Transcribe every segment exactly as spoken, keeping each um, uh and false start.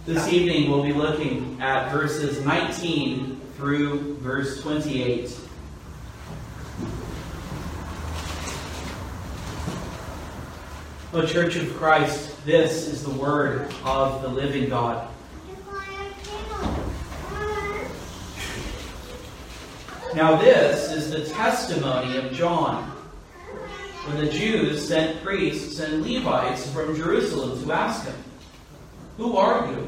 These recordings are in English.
This evening we'll be looking at verses nineteen through verse twenty-eight. O Church of Christ, this is the word of the living God. Now this is the testimony of John, when the Jews sent priests and Levites from Jerusalem to ask him, "Who are you?"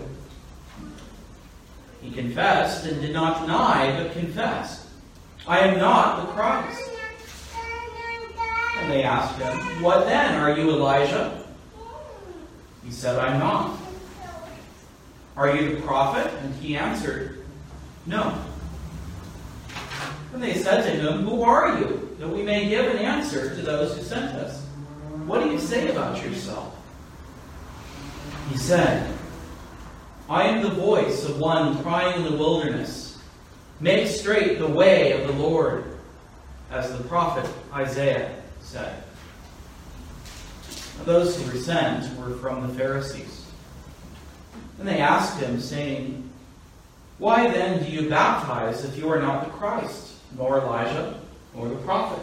He confessed and did not deny, but confessed, "I am not the Christ." And they asked him, "What then? Are you Elijah?" He said, "I'm not." "Are you the prophet?" And he answered, "No." And they said to him, "Who are you? That we may give an answer to those who sent us. What do you say about yourself?" He said, "I am the voice of one crying in the wilderness, 'Make straight the way of the Lord,' as the prophet Isaiah said." Those who were sent were from the Pharisees. And they asked him, saying, "Why then do you baptize if you are not the Christ, nor Elijah, nor the prophet?"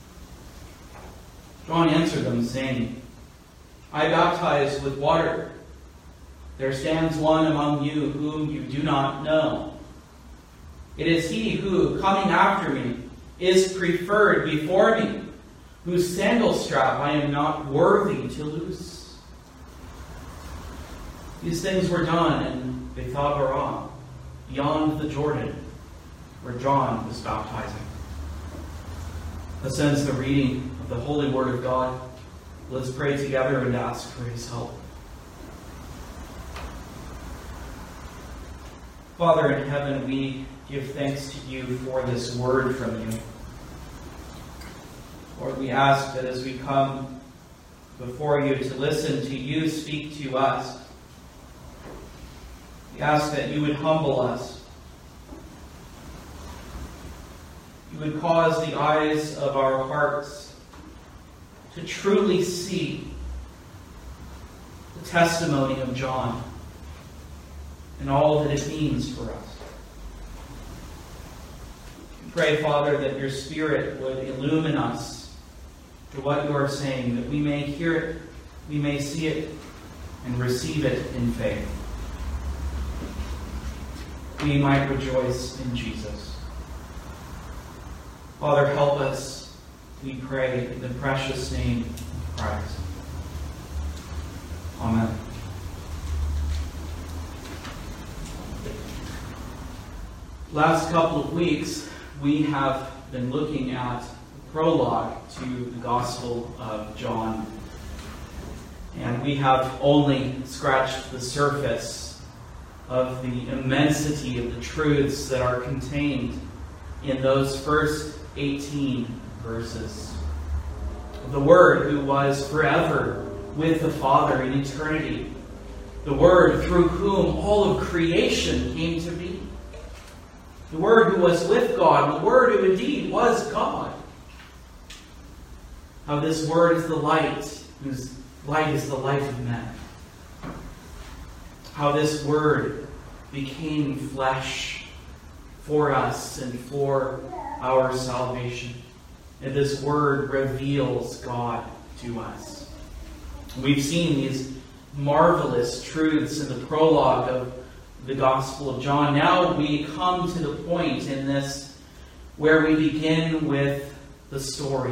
John answered them, saying, "I baptize with water. There stands one among you whom you do not know. It is he who, coming after me, is preferred before me, whose sandal strap I am not worthy to loose." These things were done in Bethabara, beyond the Jordan, where John was baptizing. This ends the reading of the holy word of God. Let's pray together and ask for his help. Father in heaven, we give thanks to you for this word from you. Lord, we ask that as we come before you to listen to you speak to us, we ask that you would humble us. You would cause the eyes of our hearts to truly see the testimony of John and all that it means for us. We pray, Father, that your Spirit would illumine us to what you are saying, that we may hear it, we may see it, and receive it in faith. We might rejoice in Jesus. Father, help us, we pray, in the precious name of Christ. Amen. Last couple of weeks, we have been looking at the prologue to the Gospel of John. And we have only scratched the surface of the immensity of the truths that are contained in those first eighteen verses. The Word who was forever with the Father in eternity. The Word through whom all of creation came to be. The Word who was with God, the Word who indeed was God. How this Word is the light, whose light is the life of men. How this Word became flesh for us and for our salvation. And this Word reveals God to us. We've seen these marvelous truths in the prologue of the Gospel of John. Now we come to the point in this where we begin with the story.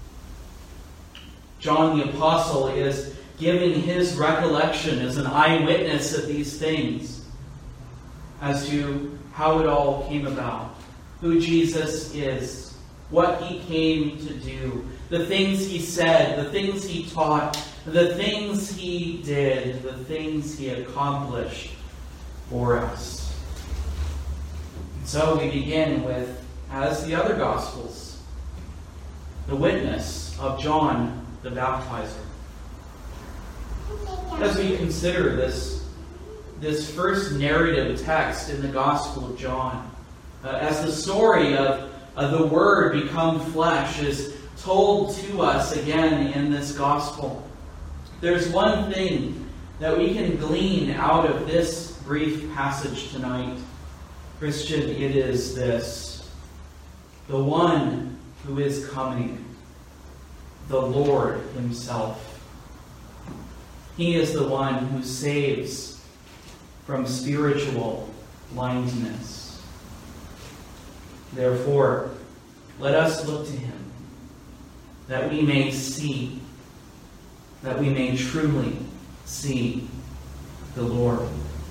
John the Apostle is giving his recollection as an eyewitness of these things as to how it all came about, who Jesus is, what he came to do, the things he said, the things he taught, the things he did, the things he accomplished for us. And so we begin with, as the other Gospels, the witness of John the Baptizer. As we consider this, this first narrative text in the Gospel of John, uh, as the story of, of the Word become flesh is told to us again in this Gospel, there's one thing that we can glean out of this brief passage tonight, Christian, it is this: the one who is coming, the Lord himself. He is the one who saves from spiritual blindness. Therefore, let us look to him, that we may see, that we may truly see the Lord.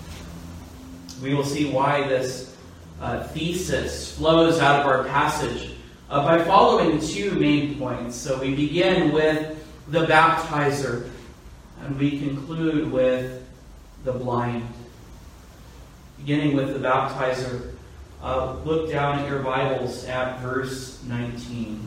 We will see why this uh, thesis flows out of our passage uh, by following two main points. So we begin with the baptizer, and we conclude with the blind. Beginning with the baptizer, uh, look down at your Bibles at verse nineteen.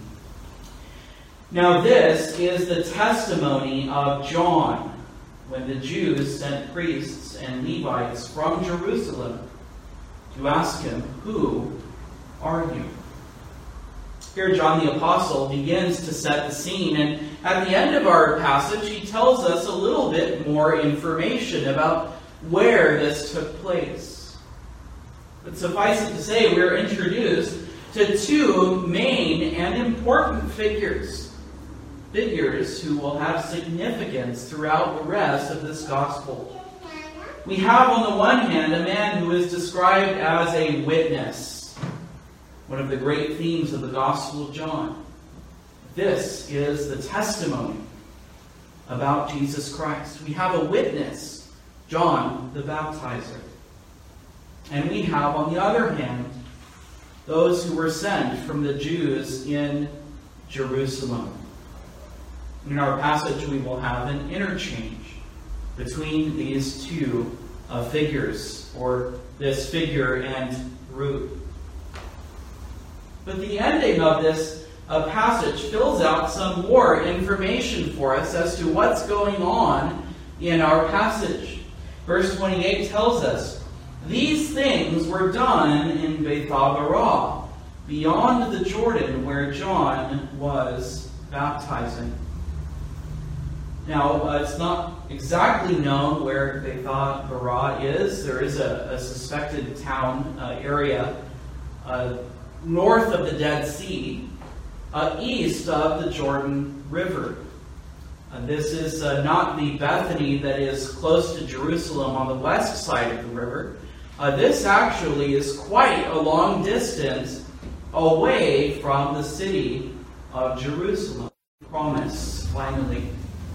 Now this is the testimony of John, when the Jews sent priests and Levites from Jerusalem to ask him, "Who are you?" Here John the Apostle begins to set the scene, and at the end of our passage he tells us a little bit more information about where this took place. But suffice it to say, we're introduced to two main and important figures. Figures who will have significance throughout the rest of this gospel. We have on the one hand a man who is described as a witness, one of the great themes of the Gospel of John. This is the testimony about Jesus Christ. We have a witness, John the Baptizer. And we have, on the other hand, those who were sent from the Jews in Jerusalem. In our passage, we will have an interchange between these two uh, figures, or this figure and group. But the ending of this uh, passage fills out some more information for us as to what's going on in our passage. Verse twenty-eight tells us, "These things were done in Bethabara, beyond the Jordan, where John was baptizing." Now, uh, it's not exactly known where Bethabara is. There is a, a suspected town uh, area uh, north of the Dead Sea, uh, east of the Jordan River. Uh, this is uh, not the Bethany that is close to Jerusalem on the west side of the river. Uh, this actually is quite a long distance away from the city of Jerusalem. Promise, finally.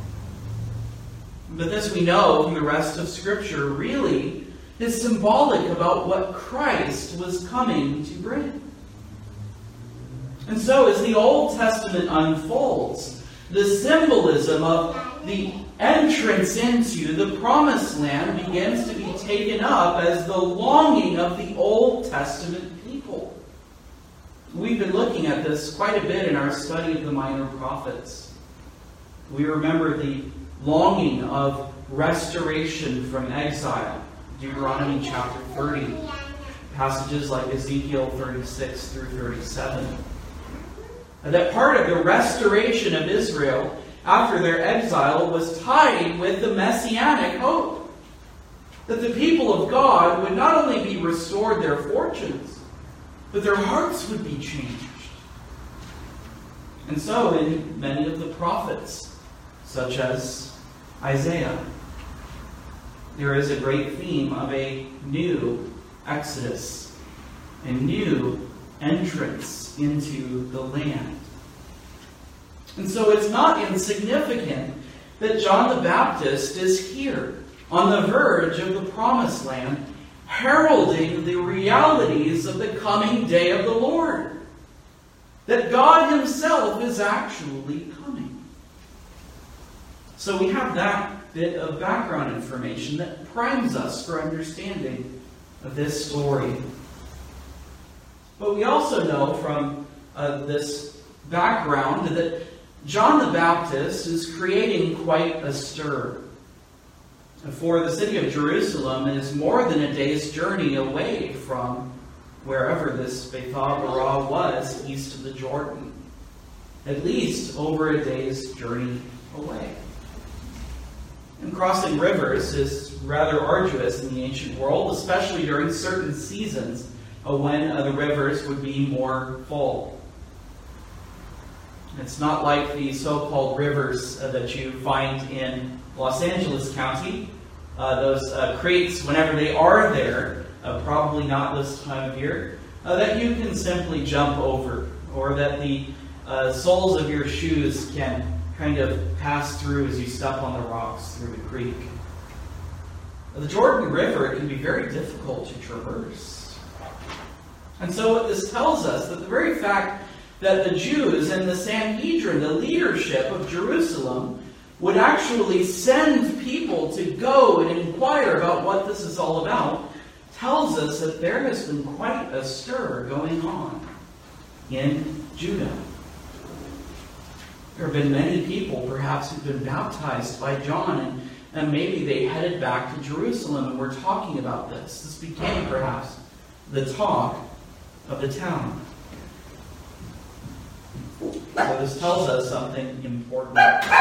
But this we know from the rest of Scripture really is symbolic about what Christ was coming to bring. And so as the Old Testament unfolds, the symbolism of the entrance into the Promised Land begins to be taken up as the longing of the Old Testament people. We've been looking at this quite a bit in our study of the Minor Prophets. We remember the longing of restoration from exile, Deuteronomy chapter thirty, passages like Ezekiel thirty-six through thirty-seven. And that part of the restoration of Israel after their exile was tied with the messianic hope that the people of God would not only be restored their fortunes, but their hearts would be changed. And so in many of the prophets, such as Isaiah, there is a great theme of a new exodus, a new entrance into the land. And so it's not insignificant that John the Baptist is here, on the verge of the Promised Land, heralding the realities of the coming day of the Lord. That God himself is actually coming. So we have that bit of background information that primes us for understanding of this story. But we also know from uh, this background that John the Baptist is creating quite a stir. For the city of Jerusalem is more than a day's journey away from wherever this Bethabara was, east of the Jordan. At least over a day's journey away. And crossing rivers is rather arduous in the ancient world, especially during certain seasons uh, when uh, the rivers would be more full. It's not like the so-called rivers uh, that you find in Los Angeles County. Uh, those uh, creeks, whenever they are there, uh, probably not this time of year, uh, that you can simply jump over, or that the uh, soles of your shoes can kind of pass through as you step on the rocks through the creek. The Jordan River, it can be very difficult to traverse. And so what this tells us, that the very fact that the Jews and the Sanhedrin, the leadership of Jerusalem, would actually send people to go and inquire about what this is all about, tells us that there has been quite a stir going on in Judah. There have been many people, perhaps, who've been baptized by John, and, and maybe they headed back to Jerusalem, and we're talking about this. This became, perhaps, the talk of the town. So this tells us something important.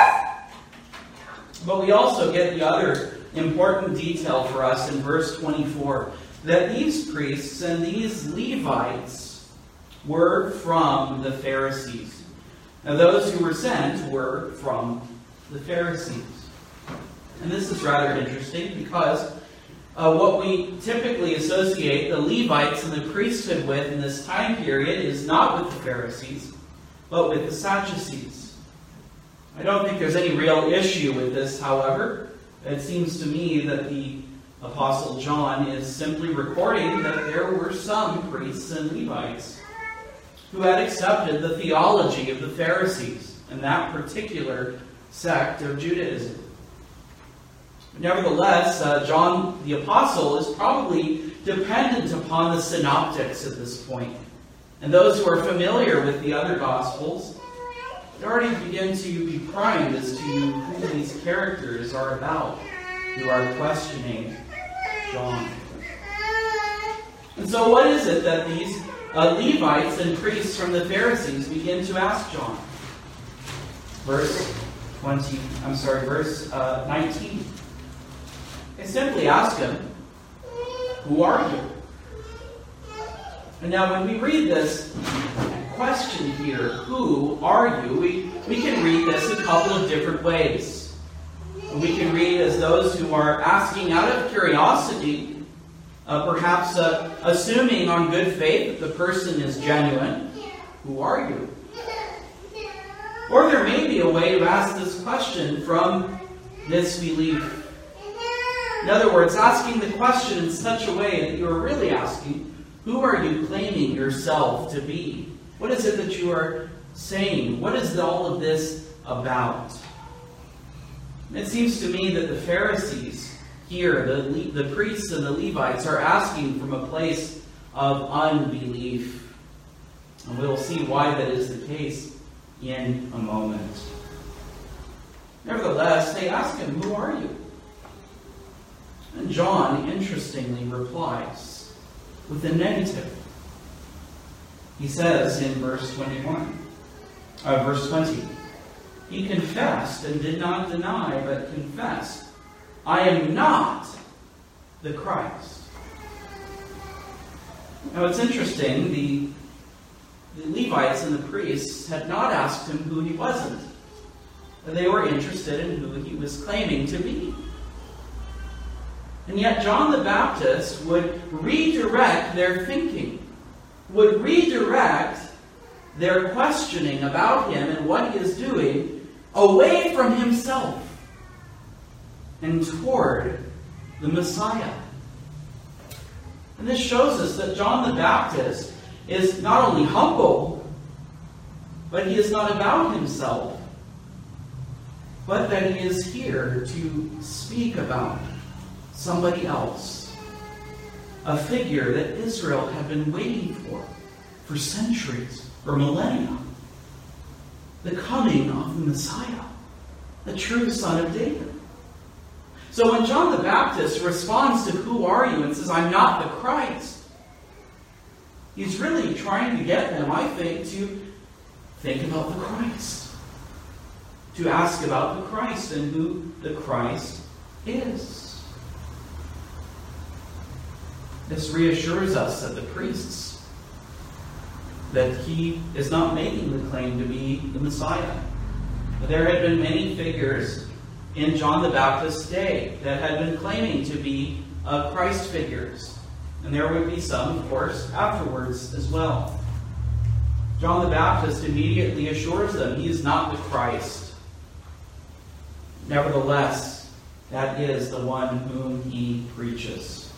But we also get the other important detail for us in verse twenty-four, that these priests and these Levites were from the Pharisees. Now those who were sent were from the Pharisees. And this is rather interesting because uh, what we typically associate the Levites and the priesthood with in this time period is not with the Pharisees, but with the Sadducees. I don't think there's any real issue with this, however. It seems to me that the Apostle John is simply recording that there were some priests and Levites who had accepted the theology of the Pharisees and that particular sect of Judaism. Nevertheless, uh, John the Apostle is probably dependent upon the synoptics at this point. And those who are familiar with the other Gospels already begin to be primed as to who these characters are about who are questioning John. And so what is it that these uh, Levites and priests from the Pharisees begin to ask John? Verse twenty, I'm sorry, verse uh, nineteen. They simply ask him, "Who are you?" And now when we read this question here, "Who are you?" we, we can read this a couple of different ways. We can read as those who are asking out of curiosity, uh, perhaps uh, assuming on good faith that the person is genuine. "Who are you?" Or there may be a way to ask this question from disbelief. In other words, asking the question in such a way that you are really asking, who are you claiming yourself to be? What is it that you are saying? What is all of this about? It seems to me that the Pharisees here, the, the priests and the Levites, are asking from a place of unbelief. And we'll see why that is the case in a moment. Nevertheless, they ask him, "Who are you?" And John, interestingly, replies with a negative. He says in verse twenty-one, uh, verse twenty, he confessed and did not deny, but confessed, "I am not the Christ." Now it's interesting, the, the Levites and the priests had not asked him who he wasn't. They were interested in who he was claiming to be. And yet John the Baptist would redirect their thinking, would redirect their questioning about him and what he is doing away from himself and toward the Messiah. And this shows us that John the Baptist is not only humble, but he is not about himself, but that he is here to speak about somebody else, a figure that Israel had been waiting for for centuries, for millennia, the coming of the Messiah, the true Son of David. So when John the Baptist responds to "Who are you?" and says, "I'm not the Christ," he's really trying to get them, I think, to think about the Christ, to ask about the Christ and who the Christ is. This reassures us that the priests, that he is not making the claim to be the Messiah. There had been many figures in John the Baptist's day that had been claiming to be uh, Christ figures. And there would be some, of course, afterwards as well. John the Baptist immediately assures them he is not the Christ. Nevertheless, that is the one whom he preaches.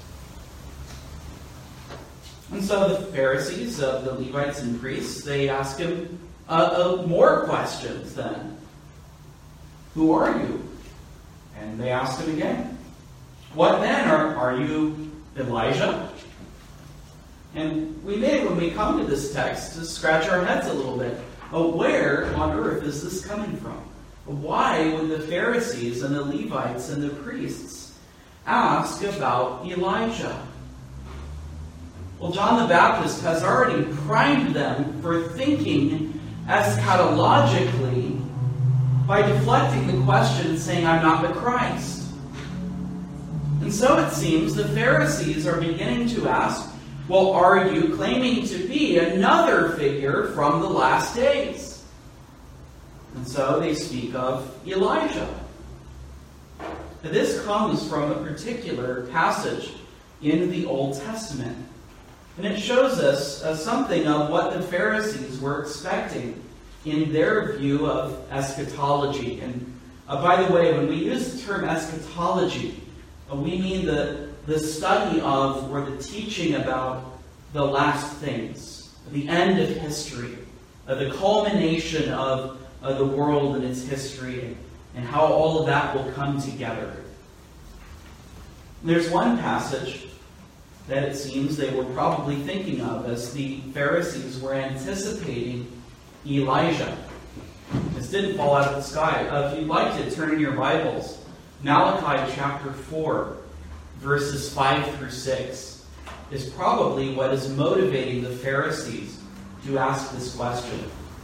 And so the Pharisees, uh, the Levites and priests, they ask him uh, uh, more questions then. Who are you? And they asked him again. What then? Are, are you Elijah? And we may, when we come to this text, to scratch our heads a little bit. Oh, where on earth is this coming from? Why would the Pharisees and the Levites and the priests ask about Elijah? Well, John the Baptist has already primed them for thinking eschatologically by deflecting the question, saying, I'm not the Christ. And so it seems the Pharisees are beginning to ask, well, are you claiming to be another figure from the last days? And so they speak of Elijah. Now, this comes from a particular passage in the Old Testament. And it shows us uh, something of what the Pharisees were expecting in their view of eschatology. And uh, by the way, when we use the term eschatology, uh, we mean the, the study of or the teaching about the last things, the end of history, uh, the culmination of uh, the world and its history, and, and how all of that will come together. There's one passage that it seems they were probably thinking of as the Pharisees were anticipating Elijah. This didn't fall out of the sky. Uh, if you'd like to turn in your Bibles, Malachi chapter four, verses five through six, is probably what is motivating the Pharisees to ask this question.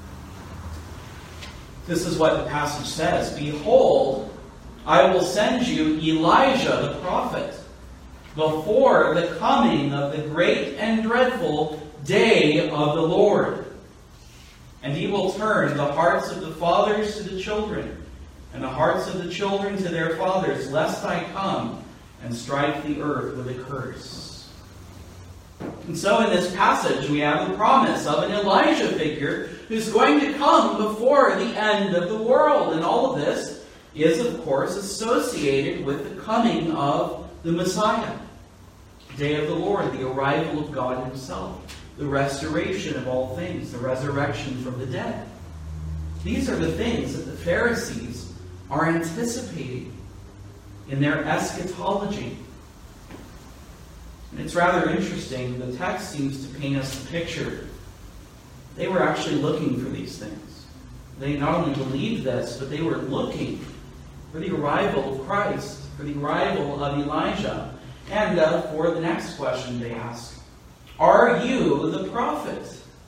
This is what the passage says. Behold, I will send you Elijah the prophet before the coming of the great and dreadful day of the Lord. And he will turn the hearts of the fathers to the children, and the hearts of the children to their fathers, lest I come and strike the earth with a curse. And so in this passage we have the promise of an Elijah figure who's going to come before the end of the world. And all of this is, of course, associated with the coming of the Messiah. Day of the Lord, the arrival of God himself, the restoration of all things, the resurrection from the dead. These are the things that the Pharisees are anticipating in their eschatology. And it's rather interesting. The text seems to paint us the picture. They were actually looking for these things. They not only believed this, but they were looking for the arrival of Christ, for the arrival of Elijah. And uh, for the next question they ask, are you the prophet?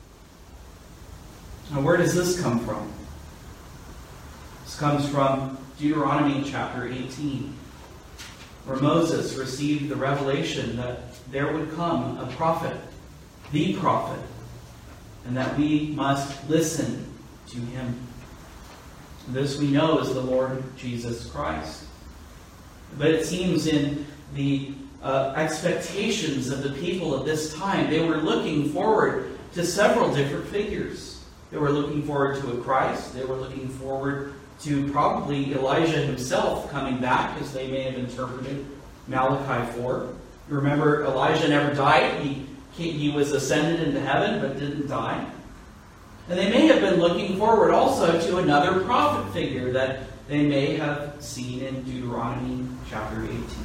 Now, where does this come from? This comes from Deuteronomy chapter eighteen, where Moses received the revelation that there would come a prophet, the prophet, and that we must listen to him. This we know is the Lord Jesus Christ. But it seems in the Uh, expectations of the people of this time, they were looking forward to several different figures. They were looking forward to a Christ. They were looking forward to probably Elijah himself coming back, as they may have interpreted Malachi four. You remember, Elijah never died. He, he, he was ascended into heaven, but didn't die. And they may have been looking forward also to another prophet figure that they may have seen in Deuteronomy chapter eighteen.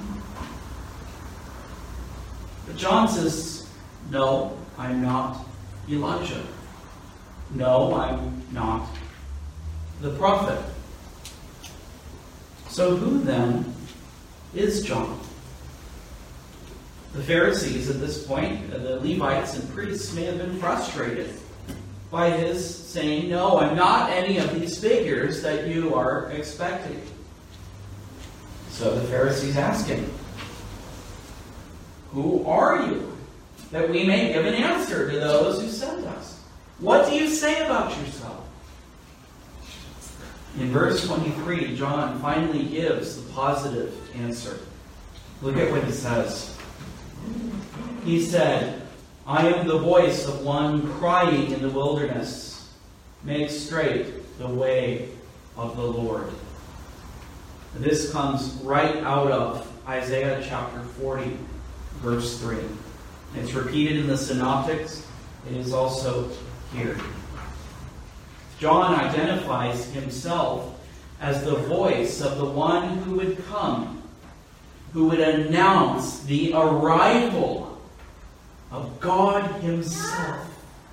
But John says, no, I'm not Elijah. No, I'm not the prophet. So who then is John? The Pharisees at this point, the Levites and priests, may have been frustrated by his saying, no, I'm not any of these figures that you are expecting. So the Pharisees ask him, "Who are you?" that we may give an answer to those who sent us. What do you say about yourself? In verse twenty-three, John finally gives the positive answer. Look at what he says. He said, "I am the voice of one crying in the wilderness, make straight the way of the Lord." This comes right out of Isaiah chapter forty, verse three. It's repeated in the Synoptics. It is also here. John identifies himself as the voice of the one who would come, who would announce the arrival of God himself.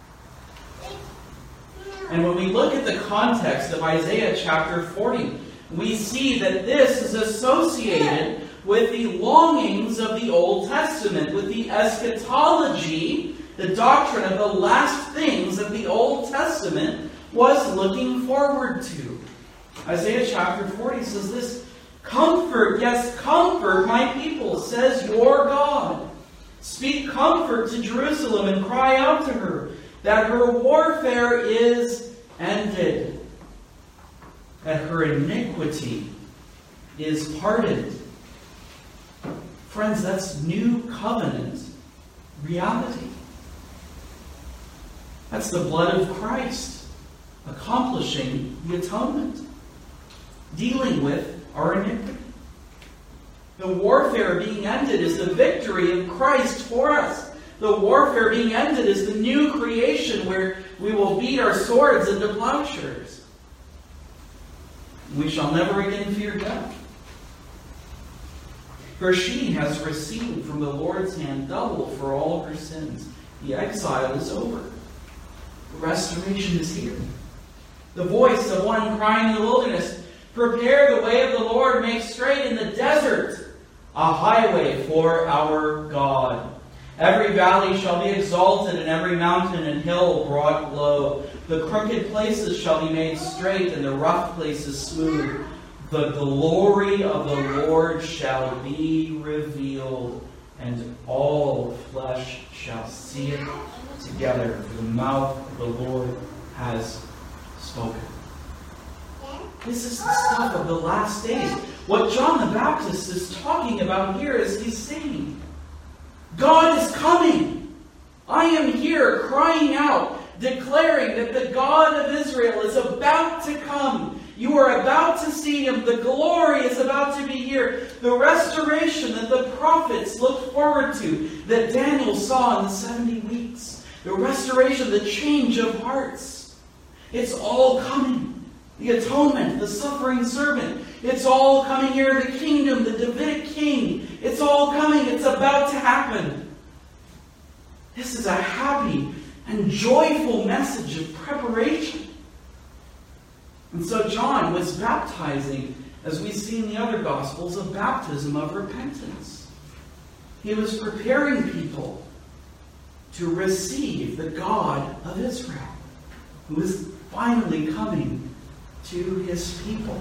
And when we look at the context of Isaiah chapter forty, we see that this is associated with the longings of the Old Testament, with the eschatology, the doctrine of the last things that the Old Testament was looking forward to. Isaiah chapter forty says this, "Comfort, yes, comfort my people, says your God. Speak comfort to Jerusalem and cry out to her that her warfare is ended, that her iniquity is pardoned." Friends, that's new covenant reality. That's the blood of Christ accomplishing the atonement, dealing with our iniquity. The warfare being ended is the victory of Christ for us. The warfare being ended is the new creation where we will beat our swords into plowshares. We shall never again fear death. For she has received from the Lord's hand double for all her sins. The exile is over. The restoration is here. The voice of one crying in the wilderness, "Prepare the way of the Lord, make straight in the desert a highway for our God. Every valley shall be exalted, and every mountain and hill brought low. The crooked places shall be made straight, and the rough places smooth. The glory of the Lord shall be revealed, and all flesh shall see it together, for the mouth of the Lord has spoken." This is the stuff of the last days. What John the Baptist is talking about here is he's saying, God is coming. I am here crying out, declaring that the God of Israel is about to come. You are about to see him. The glory is about to be here. The restoration that the prophets looked forward to, that Daniel saw in the seventy weeks. The restoration, the change of hearts. It's all coming. The atonement, the suffering servant. It's all coming here. The kingdom, the Davidic king. It's all coming. It's about to happen. This is a happy and joyful message of preparation. And so John was baptizing, as we see in the other Gospels, a baptism of repentance. He was preparing people to receive the God of Israel, who is finally coming to his people.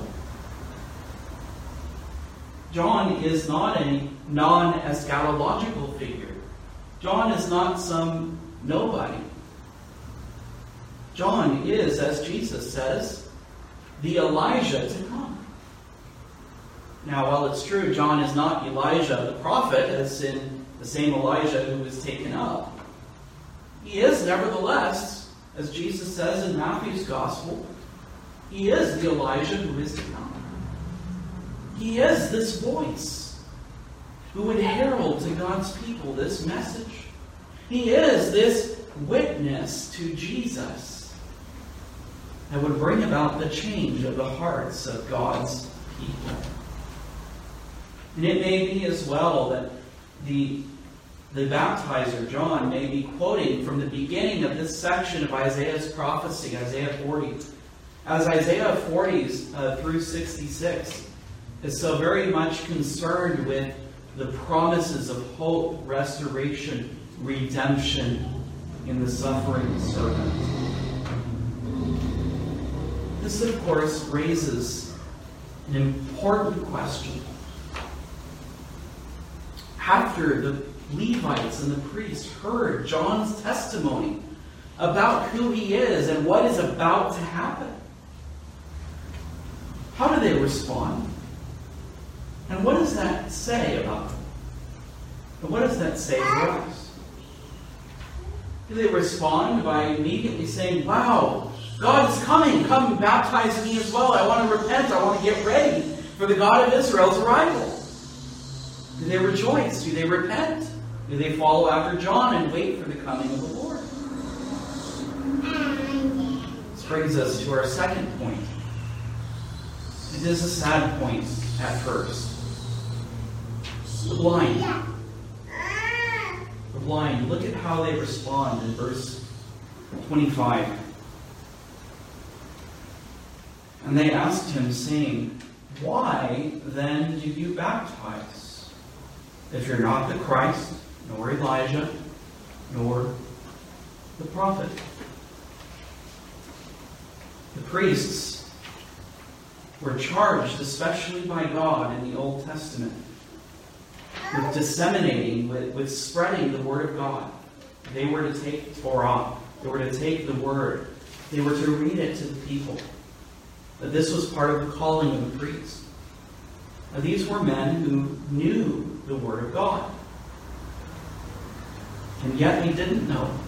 John is not a non-eschatological figure. John is not some nobody. John is, as Jesus says, the Elijah to come. Now, while it's true, John is not Elijah the prophet, as in the same Elijah who was taken up, he is, nevertheless, as Jesus says in Matthew's Gospel, he is the Elijah who is to come. He is this voice who would herald to God's people this message. He is this witness to Jesus that would bring about the change of the hearts of God's people. And it may be as well that the, the baptizer, John, may be quoting from the beginning of this section of Isaiah's prophecy, Isaiah forty. As Isaiah forty uh, through sixty-six is so very much concerned with the promises of hope, restoration, redemption in the suffering servant. This, of course, raises an important question. After the Levites and the priests heard John's testimony about who he is and what is about to happen, how do they respond? And what does that say about them? And what does that say to us? Do they respond by immediately saying, wow, God is coming, come baptize me as well. I want to repent, I want to get ready for the God of Israel's arrival? Do they rejoice? Do they repent? Do they follow after John and wait for the coming of the Lord? This brings us to our second point. It is a sad point at first. The blind. The blind. Look at how they respond in verse twenty-five. And they asked him, saying, why then do you baptize, if you're not the Christ, nor Elijah, nor the prophet? The priests were charged, especially by God in the Old Testament, with disseminating, with, with spreading the Word of God. They were to take Torah. They were to take the Word. They were to read it to the people. That this was part of the calling of the priest. Now, these were men who knew the Word of God. And yet they didn't know it.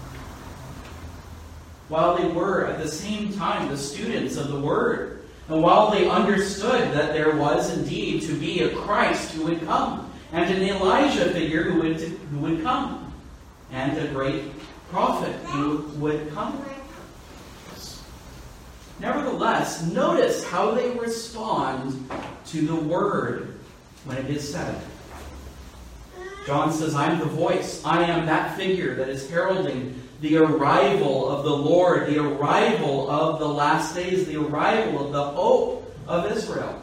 While they were at the same time the students of the Word, and while they understood that there was indeed to be a Christ who would come, and an Elijah figure who would, who would come, and a great prophet who would come. Nevertheless, notice how they respond to the Word when it is said. John says, I am the voice. I am that figure that is heralding the arrival of the Lord, the arrival of the last days, the arrival of the hope of Israel.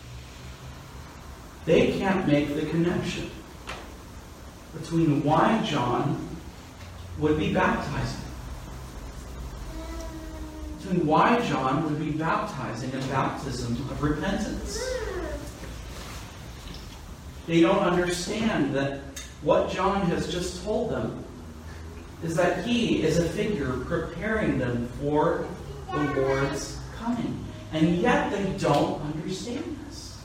They can't make the connection between why John would be baptizing. Between why John would be baptizing a baptism of repentance. They don't understand that what John has just told them is that he is a figure preparing them for the Lord's coming. And yet they don't understand this.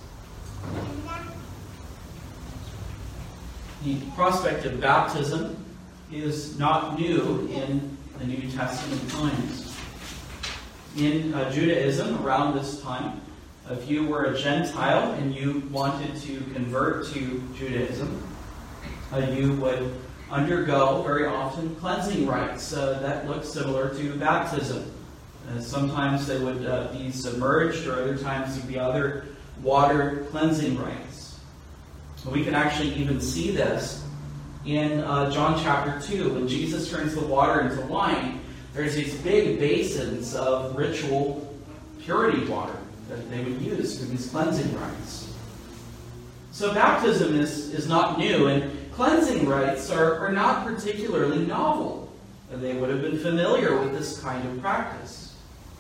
The prospect of baptism is not new in the New Testament times. In uh, Judaism, around this time, if you were a Gentile and you wanted to convert to Judaism, uh, you would undergo very often cleansing rites uh, that look similar to baptism. Uh, sometimes they would uh, be submerged, or other times there would be other water cleansing rites. We can actually even see this in uh, John chapter two. When Jesus turns the water into wine, there's these big basins of ritual purity water that they would use for these cleansing rites. So baptism is, is not new, and cleansing rites are, are not particularly novel. They would have been familiar with this kind of practice.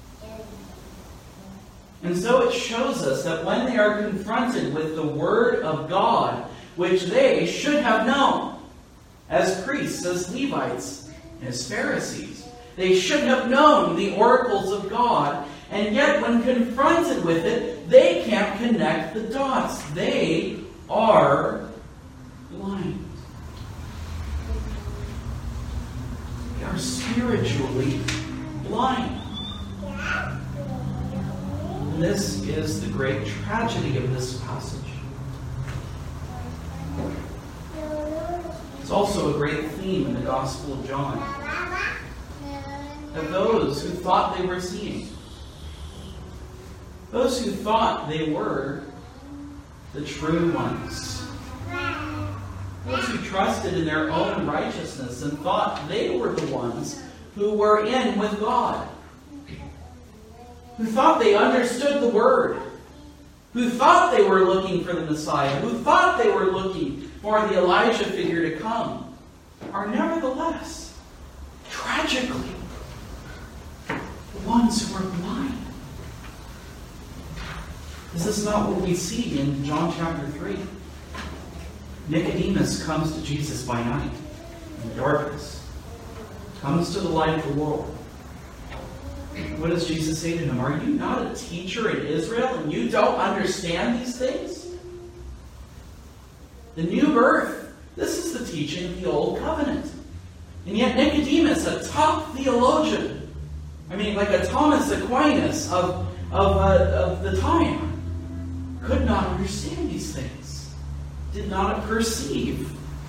And so it shows us that when they are confronted with the Word of God, which they should have known, as priests, as Levites, as Pharisees, they should have known the oracles of God, and yet when confronted with it, they can't connect the dots. They are blind. They are spiritually blind. And this is the great tragedy of this passage. It's also a great theme in the Gospel of John. That those who thought they were seeing, those who thought they were the true ones, those who trusted in their own righteousness and thought they were the ones who were in with God, who thought they understood the Word, who thought they were looking for the Messiah, who thought they were looking for the Elijah figure to come, are nevertheless, tragically, the ones who are blind. Is this not what we see in John chapter three? Nicodemus comes to Jesus by night in the darkness, comes to the light of the world. What does Jesus say to him? Are you not a teacher in Israel and you don't understand these things? The new birth, this is the teaching of the Old Covenant. And yet Nicodemus, a top theologian, I mean like a Thomas Aquinas of, of, uh, of the time, could not understand these things, did not perceive.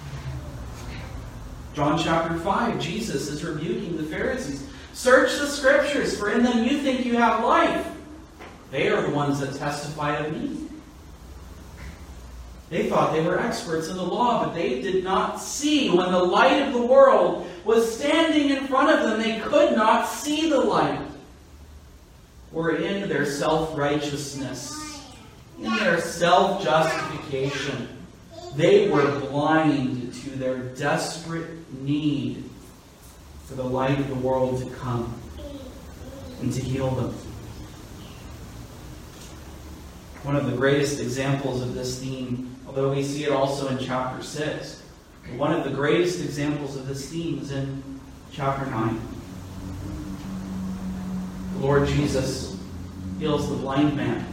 John chapter five, Jesus is rebuking the Pharisees. Search the Scriptures, for in them you think you have life. They are the ones that testify of me. They thought they were experts in the law, but they did not see. When the light of the world was standing in front of them, they could not see the light. Or in their self-righteousness, in their self-justification, they were blind to their desperate need for the light of the world to come and to heal them. One of the greatest examples of this theme, although we see it also in chapter six, one of the greatest examples of this theme is in chapter nine. The Lord Jesus heals the blind man.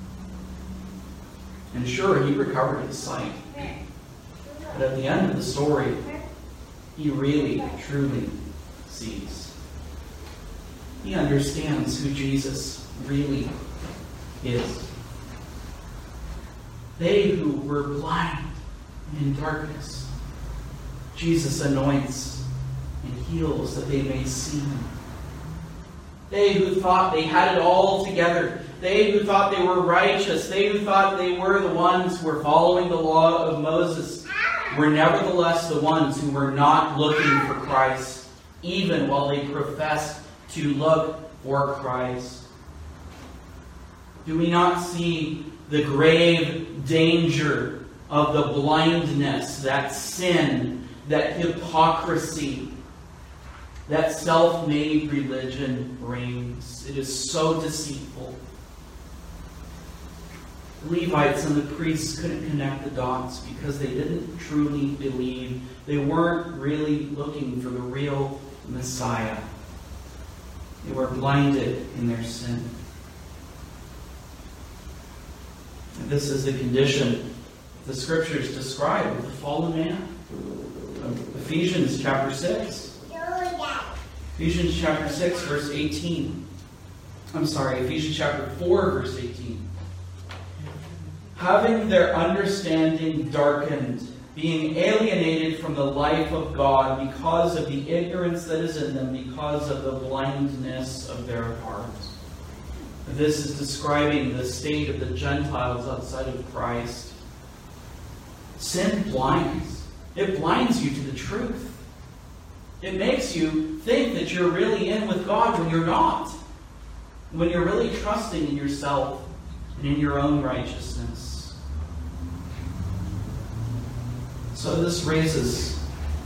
And sure, he recovered his sight. But at the end of the story, he really, truly sees. He understands who Jesus really is. They who were blind in darkness, Jesus anoints and heals that they may see him. They who thought they had it all together, they who thought they were righteous, they who thought they were the ones who were following the law of Moses, were nevertheless the ones who were not looking for Christ, even while they professed to look for Christ. Do we not see the grave danger of the blindness, that sin, that hypocrisy, that self-made religion brings? It is so deceitful. The Levites and the priests couldn't connect the dots because they didn't truly believe. They weren't really looking for the real Messiah. They were blinded in their sin. And this is the condition the Scriptures describe of the fallen man. Ephesians chapter six. Ephesians chapter six, verse eighteen. I'm sorry, Ephesians chapter four, verse eighteen. Having their understanding darkened, being alienated from the life of God because of the ignorance that is in them, because of the blindness of their hearts. This is describing the state of the Gentiles outside of Christ. Sin blinds. It blinds you to the truth. It makes you think that you're really in with God when you're not. When you're really trusting in yourself and in your own righteousness. So this raises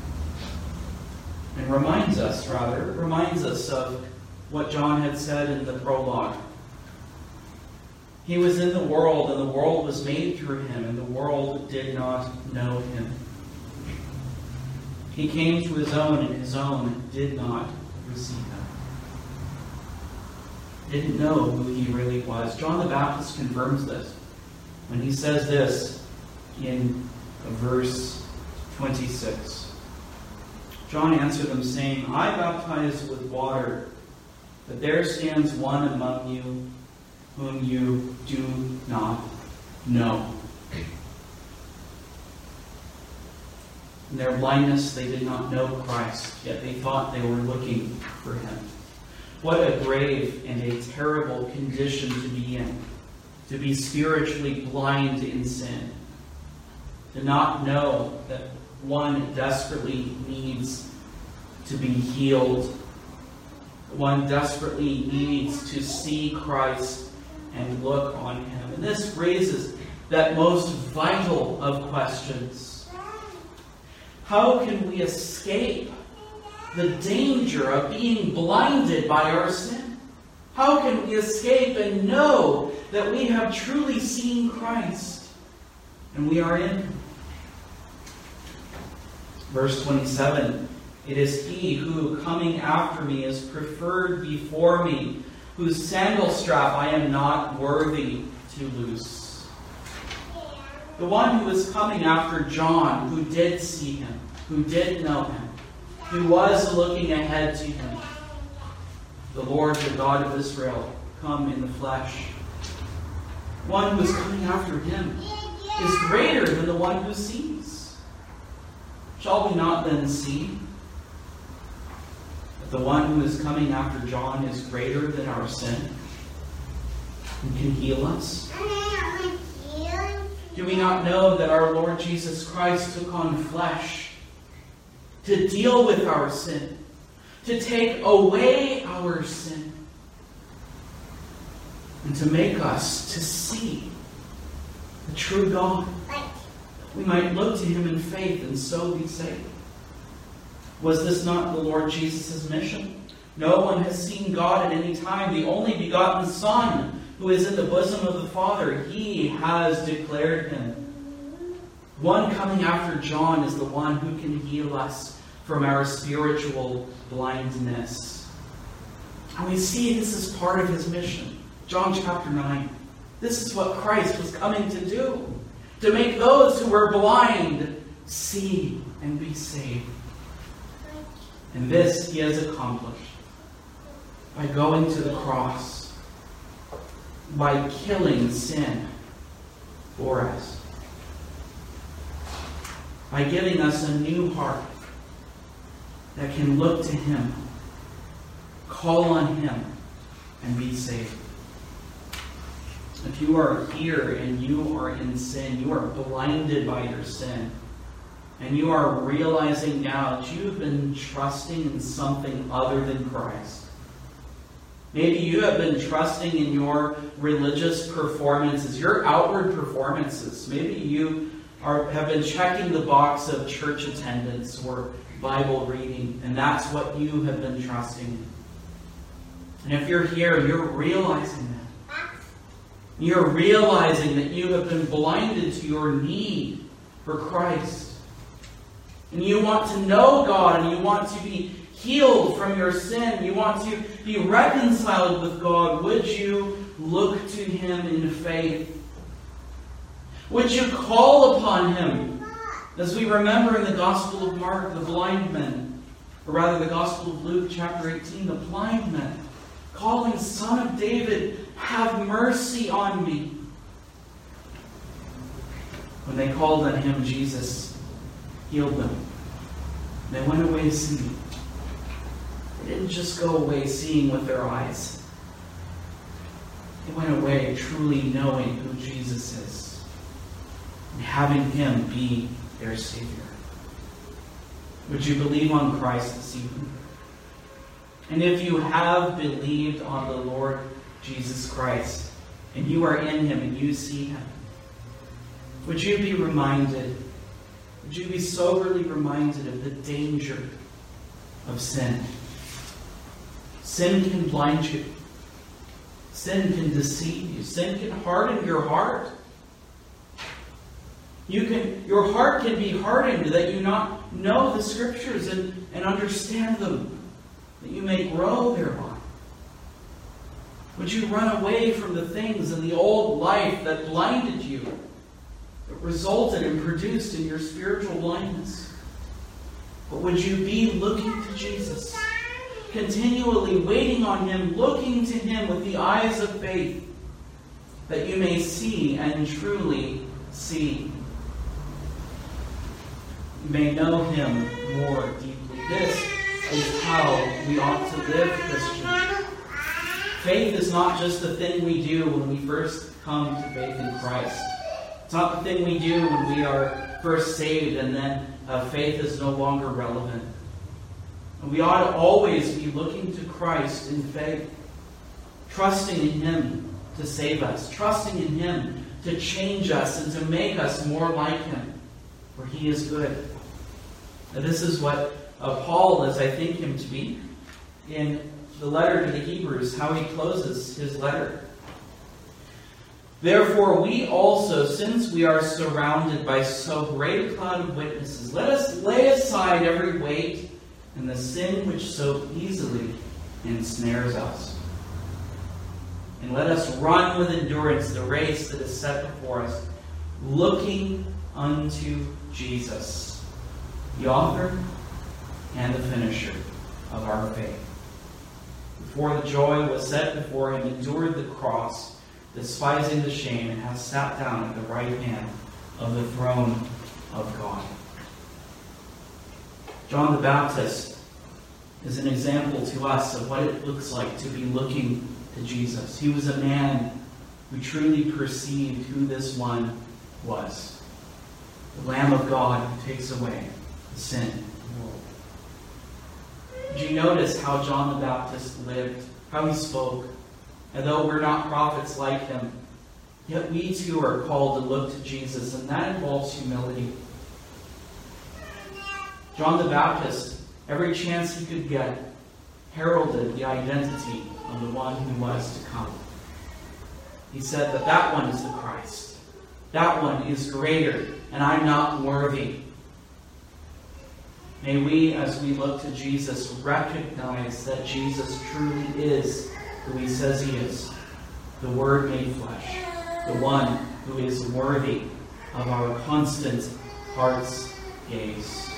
and reminds us, rather, reminds us of what John had said in the prologue. He was in the world, and the world was made through him, and the world did not know him. He came to his own, and his own did not receive him. Didn't know who he really was. John the Baptist confirms this when he says this in verse twenty-six. John answered them, saying, I baptize with water, but there stands one among you whom you do not know. In their blindness, they did not know Christ, yet they thought they were looking for him. What a grave and a terrible condition to be in, to be spiritually blind in sin, to not know that one desperately needs to be healed. One desperately needs to see Christ and look on him. And this raises that most vital of questions. How can we escape the danger of being blinded by our sin? How can we escape and know that we have truly seen Christ and we are in him? Verse twenty-seven, it is he who, coming after me, is preferred before me, whose sandal strap I am not worthy to loose. The one who is coming after John, who did see him, who did know him, who was looking ahead to him. The Lord, the God of Israel, come in the flesh. One who is coming after him is greater than the one who sees. Shall we not then see that the one who is coming after John is greater than our sin and can heal us? Do we not know that our Lord Jesus Christ took on flesh to deal with our sin, to take away our sin, and to make us to see the true God? We might look to him in faith and so be saved. Was this not the Lord Jesus' mission? No one has seen God at any time. The only begotten Son, who is in the bosom of the Father, he has declared him. One coming after John is the one who can heal us from our spiritual blindness. And we see this as part of his mission. John chapter nine. This is what Christ was coming to do. To make those who were blind see and be saved. And this he has accomplished by going to the cross, by killing sin for us, by giving us a new heart that can look to him, call on him, and be saved. If you are here and you are in sin, you are blinded by your sin, and you are realizing now that you've been trusting in something other than Christ. Maybe you have been trusting in your religious performances, your outward performances. Maybe you are, have been checking the box of church attendance or Bible reading, and that's what you have been trusting in. And if you're here, you're realizing that. You're realizing that you have been blinded to your need for Christ. And you want to know God, and you want to be healed from your sin. You want to be reconciled with God. Would you look to him in faith? Would you call upon him? As we remember in the Gospel of Mark, the blind men, or rather the Gospel of Luke chapter eighteen, the blind men, calling, Son of David, have mercy on me. When they called on him, Jesus healed them. They went away seeing. They didn't just go away seeing with their eyes. They went away truly knowing who Jesus is and having him be their Savior. Would you believe on Christ this evening? And if you have believed on the Lord Jesus Christ, and you are in him and you see him, would you be reminded, would you be soberly reminded of the danger of sin? Sin can blind you. Sin can deceive you. Sin can harden your heart. You can, your heart can be hardened that you not know the Scriptures and, and understand them, that you may grow thereby. Would you run away from the things in the old life that blinded you, that resulted and produced in your spiritual blindness? But would you be looking to Jesus, continually waiting on him, looking to him with the eyes of faith, that you may see and truly see? You may know him more deeply. This is how we ought to live, Christians. Faith is not just the thing we do when we first come to faith in Christ. It's not the thing we do when we are first saved and then uh, faith is no longer relevant. And we ought to always be looking to Christ in faith, trusting in him to save us, trusting in him to change us and to make us more like him, for he is good. Now, this is what uh, Paul, as I think him to be, in the letter to the Hebrews, how he closes his letter. Therefore, we also, since we are surrounded by so great a cloud of witnesses, let us lay aside every weight and the sin which so easily ensnares us. And let us run with endurance the race that is set before us, looking unto Jesus, the author and the finisher of our faith. For the joy was set before him, endured the cross, despising the shame, and hath sat down at the right hand of the throne of God. John the Baptist is an example to us of what it looks like to be looking to Jesus. He was a man who truly perceived who this one was. The Lamb of God who takes away the sin of the world. Did you notice how John the Baptist lived, how he spoke? And though we're not prophets like him, yet we too are called to look to Jesus, and that involves humility. John the Baptist, every chance he could get, heralded the identity of the one who was to come. He said that that one is the Christ. That one is greater, and I'm not worthy. May we, as we look to Jesus, recognize that Jesus truly is who he says he is, the Word made flesh, the one who is worthy of our constant heart's gaze.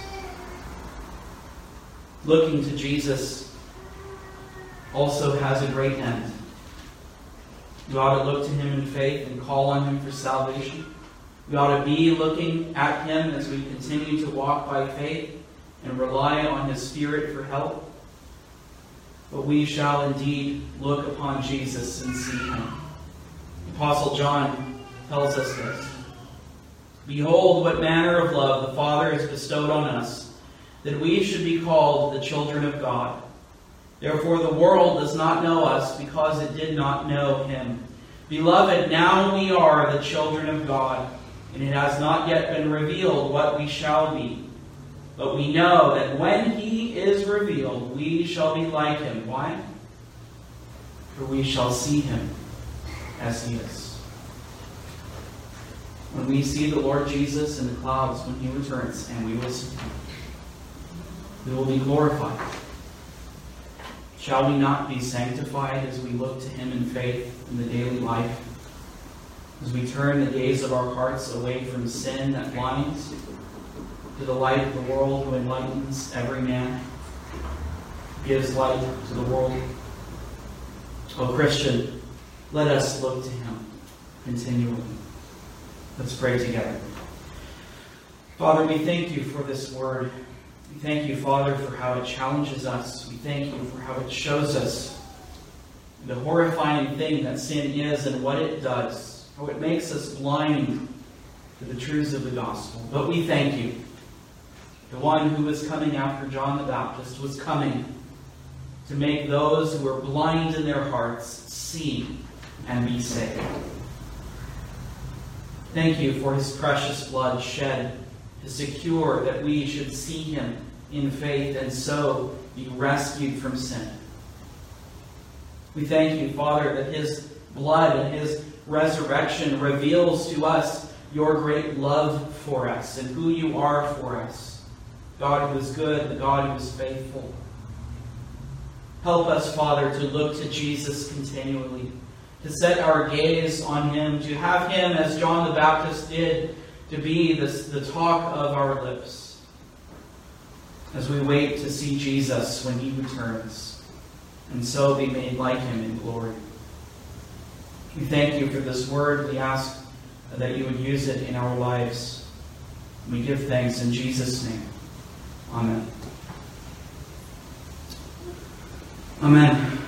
Looking to Jesus also has a great end. We ought to look to him in faith and call on him for salvation. We ought to be looking at him as we continue to walk by faith and rely on his Spirit for help. But we shall indeed look upon Jesus and see him. The Apostle John tells us this. Behold, what manner of love the Father has bestowed on us, that we should be called the children of God. Therefore the world does not know us, because it did not know him. Beloved, now we are the children of God, and it has not yet been revealed what we shall be. But we know that when he is revealed, we shall be like him. Why? For we shall see him as he is. When we see the Lord Jesus in the clouds when he returns, and we will see him, we will be glorified. Shall we not be sanctified as we look to him in faith in the daily life? As we turn the gaze of our hearts away from sin that blinds, to the light of the world who enlightens every man, gives light to the world. O Christian, let us look to him continually. Let's pray together. Father, we thank you for this word. We thank you, Father, for how it challenges us. We thank you for how it shows us the horrifying thing that sin is and what it does, how it makes us blind to the truths of the gospel. But we thank you. The one who was coming after John the Baptist was coming to make those who are blind in their hearts see and be saved. Thank you for his precious blood shed to secure that we should see him in faith and so be rescued from sin. We thank you, Father, that his blood and his resurrection reveals to us your great love for us and who you are for us. God who is good, the God who is faithful. Help us, Father, to look to Jesus continually, to set our gaze on him, to have him, as John the Baptist did, to be this, the talk of our lips, as we wait to see Jesus when he returns, and so be made like him in glory. We thank you for this word. We ask that you would use it in our lives. We give thanks in Jesus' name. Amen. Amen.